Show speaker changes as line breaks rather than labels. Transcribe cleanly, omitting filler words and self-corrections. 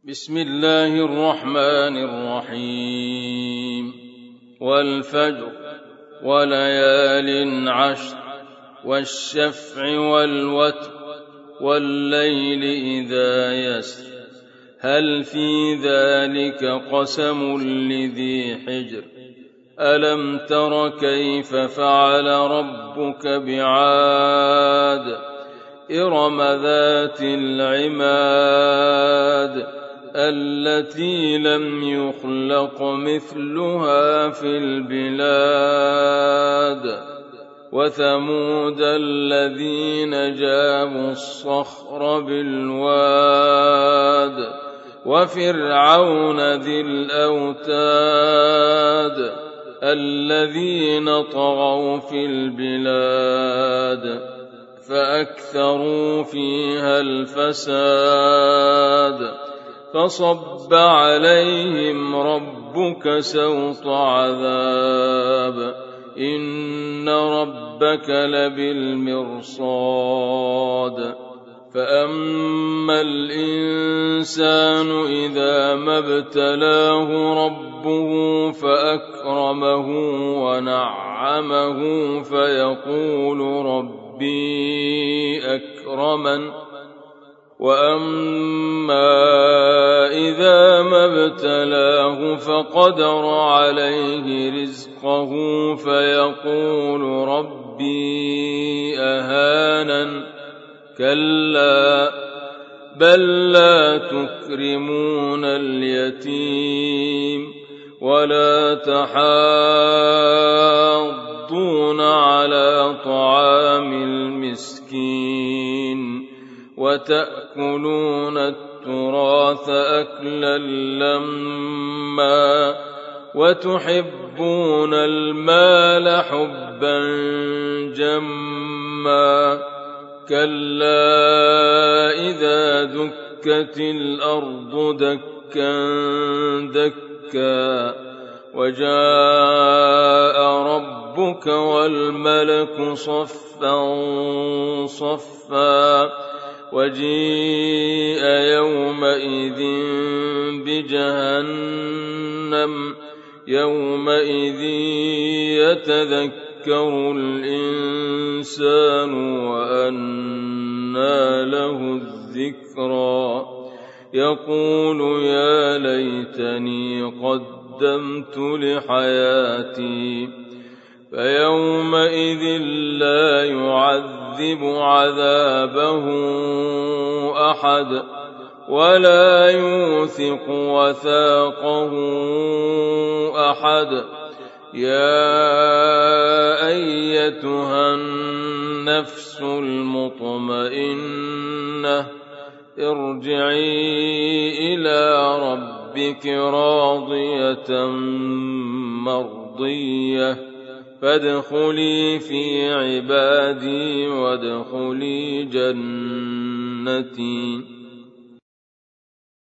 بسم الله الرحمن الرحيم والفجر وليال عشر والشفع والوتر والليل إذا يسر هل في ذلك قسم لذي حجر ألم تر كيف فعل ربك بعاد إرم ذات العماد التي لم يخلق مثلها في البلاد وثمود الذين جابوا الصخر بالواد وفرعون ذي الأوتاد الذين طغوا في البلاد فأكثروا فيها الفساد فصب عليهم ربك سوط عذاب إن ربك لبالمرصاد فأما الإنسان إذا ما ابتلاه ربه فأكرمه ونعمه فيقول ربي أكرمن وأما إذا ما ابتلاه فقدر عليه رزقه فيقول ربي أهانن كلا بل لا تكرمون اليتيم ولا تحاضون على طعام المسكين وتأكلون التراث أكلا لما وتحبون المال حبا جما كلا إذا دكت الأرض دكا دكا وجاء ربك والملك صفا صفا وجيء يومئذ بجهنم يومئذ يتذكر الإنسان وأنى له الذكرى يقول يا ليتني قدمت لحياتي فيومئذ لا يعذب عذابه أحد ولا يوثق وثاقه أحد يا أيتها النفس المطمئنة ارجعي إلى ربك راضية مرضية فادخلي في عبادي وادخلي جنتي